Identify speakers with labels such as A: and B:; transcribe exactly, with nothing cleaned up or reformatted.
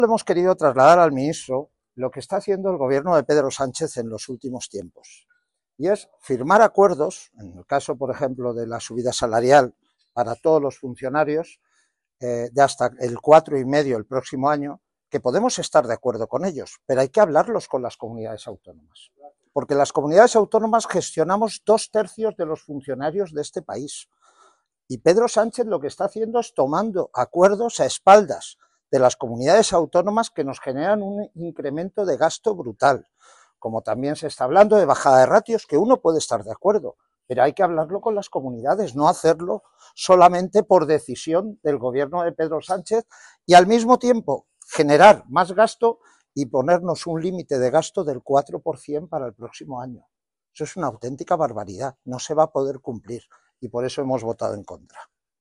A: Hemos querido trasladar al ministro lo que está haciendo el gobierno de Pedro Sánchez en los últimos tiempos, y es firmar acuerdos, en el caso, por ejemplo, de la subida salarial para todos los funcionarios, eh, de hasta el cuatro y medio el próximo año, que podemos estar de acuerdo con ellos, pero hay que hablarlos con las comunidades autónomas, porque las comunidades autónomas gestionamos dos tercios de los funcionarios de este país, y Pedro Sánchez lo que está haciendo es tomando acuerdos a espaldas de las comunidades autónomas que nos generan un incremento de gasto brutal, como también se está hablando de bajada de ratios, que uno puede estar de acuerdo, pero hay que hablarlo con las comunidades, no hacerlo solamente por decisión del gobierno de Pedro Sánchez y al mismo tiempo generar más gasto y ponernos un límite de gasto del cuatro por ciento para el próximo año. Eso es una auténtica barbaridad, no se va a poder cumplir y por eso hemos votado en contra.